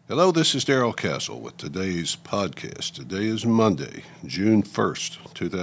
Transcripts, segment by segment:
Hello, this is Darrell Castle with today's podcast. Today is Monday, June 1st,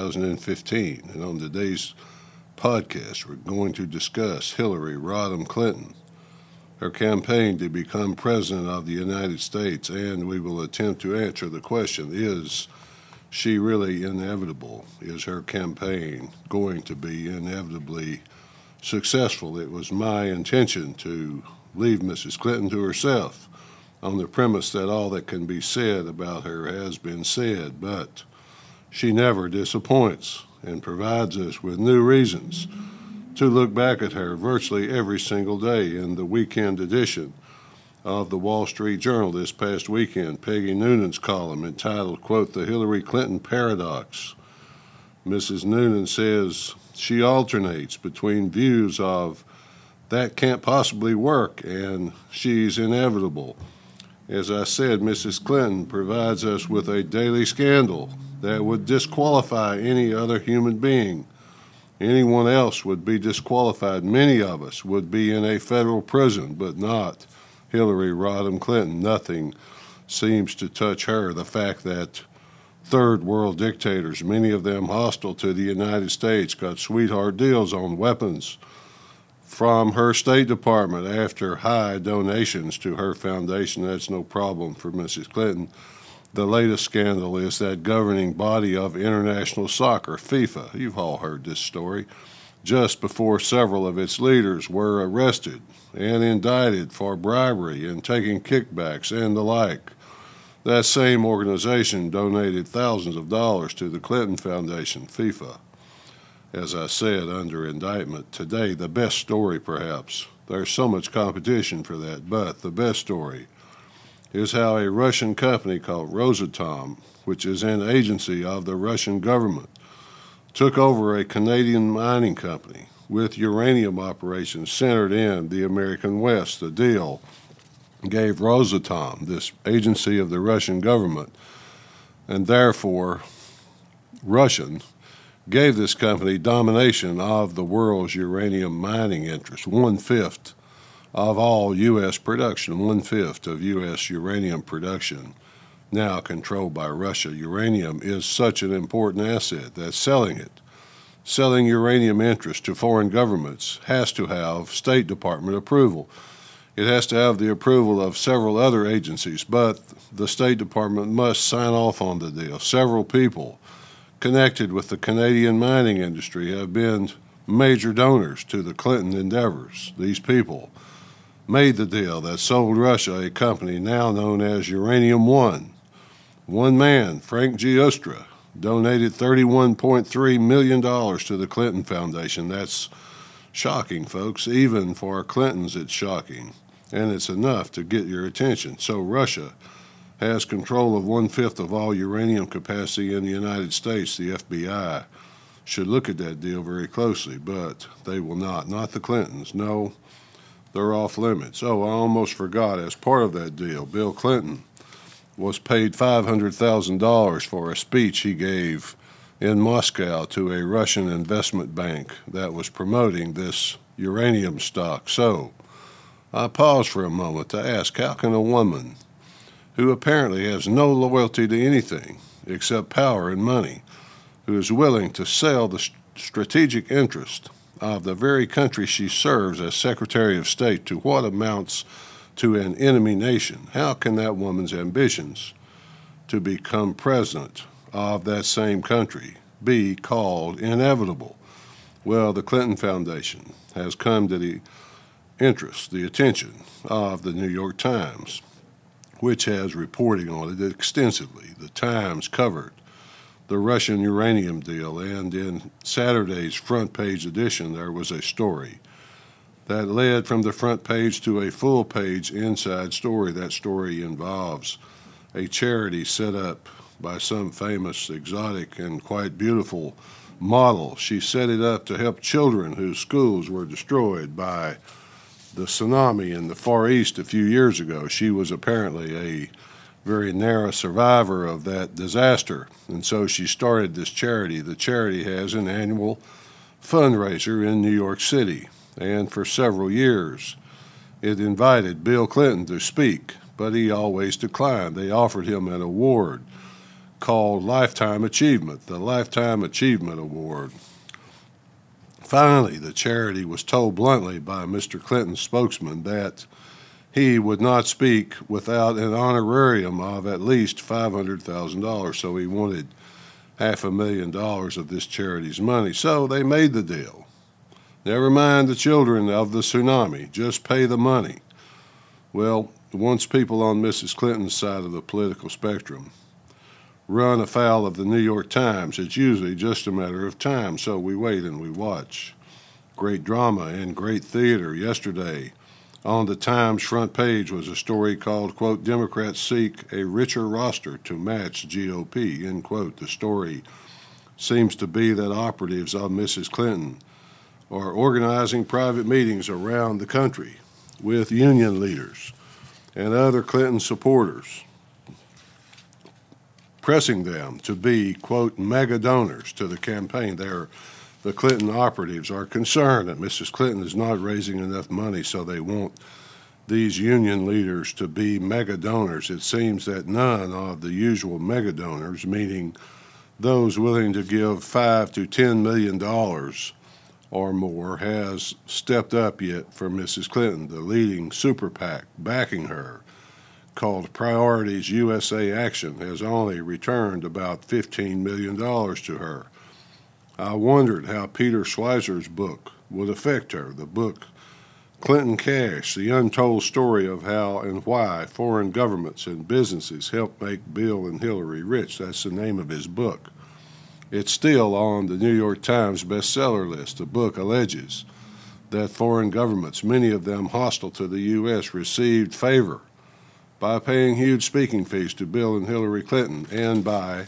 2015, and on today's podcast, we're going to discuss Hillary Rodham Clinton, her campaign to become President of the United States, and we will attempt to answer the question, is she really inevitable? Is her campaign going to be inevitably successful? It was my intention to leave Mrs. Clinton to herself on the premise that all that can be said about her has been said, but she never disappoints and provides us with new reasons to look back at her virtually every single day. In the weekend edition of the Wall Street Journal this past weekend, Peggy Noonan's column entitled, quote, "The Hillary Clinton Paradox." Mrs. Noonan says she alternates between views of that can't possibly work and she's inevitable. As I said, Mrs. Clinton provides us with a daily scandal that would disqualify any other human being. Anyone else would be disqualified. Many of us would be in a federal prison, but not Hillary Rodham Clinton. Nothing seems to touch her. The fact that third world dictators, many of them hostile to the United States, got sweetheart deals on weapons from her State Department after high donations to her foundation. That's no problem for Mrs. Clinton. The latest scandal is that governing body of international soccer, FIFA. You've all heard this story. Just before several of its leaders were arrested and indicted for bribery and taking kickbacks and the like, that same organization donated thousands of dollars to the Clinton Foundation, FIFA. As I said, under indictment today, the best story perhaps. There's so much competition for that, but the best story is how a Russian company called Rosatom, which is an agency of the Russian government, took over a Canadian mining company with uranium operations centered in the American West. The deal gave Rosatom, this agency of the Russian government, and therefore Russian, gave this company domination of the world's uranium mining interests, 1/5 of all U.S. production, 1/5 of U.S. uranium production now controlled by Russia. Uranium is such an important asset that selling uranium interests to foreign governments has to have State Department approval. It has to have the approval of several other agencies, but the State Department must sign off on the deal. Several people connected with the Canadian mining industry have been major donors to the Clinton endeavors. These people made the deal that sold Russia a company now known as Uranium One. One man, Frank Giustra, donated $31.3 million to the Clinton Foundation. That's shocking, folks. Even for Clintons, it's shocking. And it's enough to get your attention. So Russia has control of 1/5 of all uranium capacity in the United States. The FBI should look at that deal very closely, but they will not. Not the Clintons. No, they're off limits. Oh, I almost forgot. As part of that deal, Bill Clinton was paid $500,000 for a speech he gave in Moscow to a Russian investment bank that was promoting this uranium stock. So I pause for a moment to ask, how can a woman who apparently has no loyalty to anything except power and money, who is willing to sell the strategic interest of the very country she serves as Secretary of State to what amounts to an enemy nation, how can that woman's ambitions to become president of that same country be called inevitable? Well, the Clinton Foundation has come to the interest, the attention of the New York Times, which has reporting on it extensively. The Times covered the Russian uranium deal, and in Saturday's front page edition, there was a story that led from the front page to a full page inside story. That story involves a charity set up by some famous, exotic, and quite beautiful model. She set it up to help children whose schools were destroyed by the tsunami in the Far East a few years ago. She was apparently a very narrow survivor of that disaster, and so she started this charity. The charity has an annual fundraiser in New York City, and for several years it invited Bill Clinton to speak but he always declined. They offered him an award called Lifetime Achievement, the Lifetime Achievement Award. Finally, the charity was told bluntly by Mr. Clinton's spokesman that he would not speak without an honorarium of at least $500,000, so he wanted $500,000 of this charity's money. So they made the deal. Never mind the children of the tsunami, just pay the money. Well, once people on Mrs. Clinton's side of the political spectrum run afoul of the New York Times, it's usually just a matter of time, so we wait and we watch. Great drama and great theater. Yesterday, on the Times front page was a story called, quote, Democrats seek a richer roster to match GOP, end quote. The story seems to be that operatives of Mrs. Clinton are organizing private meetings around the country with union leaders and other Clinton supporters, pressing them to be, quote, mega donors to the campaign. The Clinton operatives are concerned that Mrs. Clinton is not raising enough money, so they want these union leaders to be mega donors. It seems that none of the usual mega donors, meaning those willing to give $5 to $10 million or more, has stepped up yet for Mrs. Clinton. The leading super PAC backing her, called Priorities USA Action, has only returned about $15 million to her. I wondered how Peter Schweizer's book would affect her. The book, Clinton Cash, The Untold Story of How and Why Foreign Governments and Businesses Helped Make Bill and Hillary Rich. That's the name of his book. It's still on the New York Times bestseller list. The book alleges that foreign governments, many of them hostile to the U.S., received favor by paying huge speaking fees to Bill and Hillary Clinton and by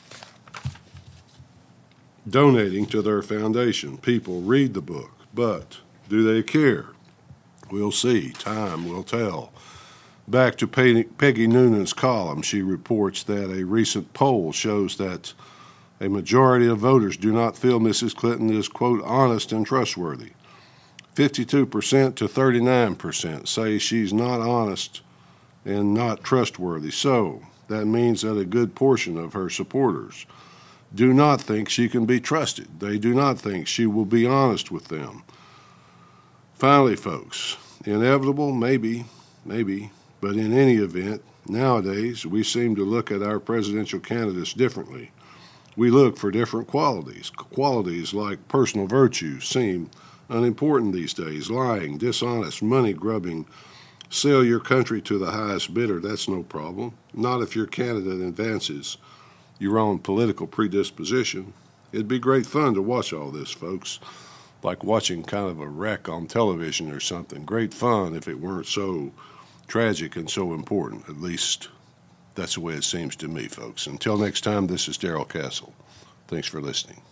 donating to their foundation. People read the book, but do they care? We'll see. Time will tell. Back to Peggy Noonan's column, she reports that a recent poll shows that a majority of voters do not feel Mrs. Clinton is, quote, honest and trustworthy. 52% to 39% say she's not honest and not trustworthy. So that means that a good portion of her supporters do not think she can be trusted. They do not think she will be honest with them. Finally, folks, inevitable, maybe, but in any event, nowadays we seem to look at our presidential candidates differently. We look for different qualities. Qualities like personal virtues seem unimportant these days. Lying, dishonest, money-grubbing, sell your country to the highest bidder, that's no problem. Not if your candidate advances your own political predisposition. It'd be great fun to watch all this, folks, like watching kind of a wreck on television or something. Great fun if it weren't so tragic and so important. At least that's the way it seems to me, folks. Until next time, this is Darrell Castle. Thanks for listening.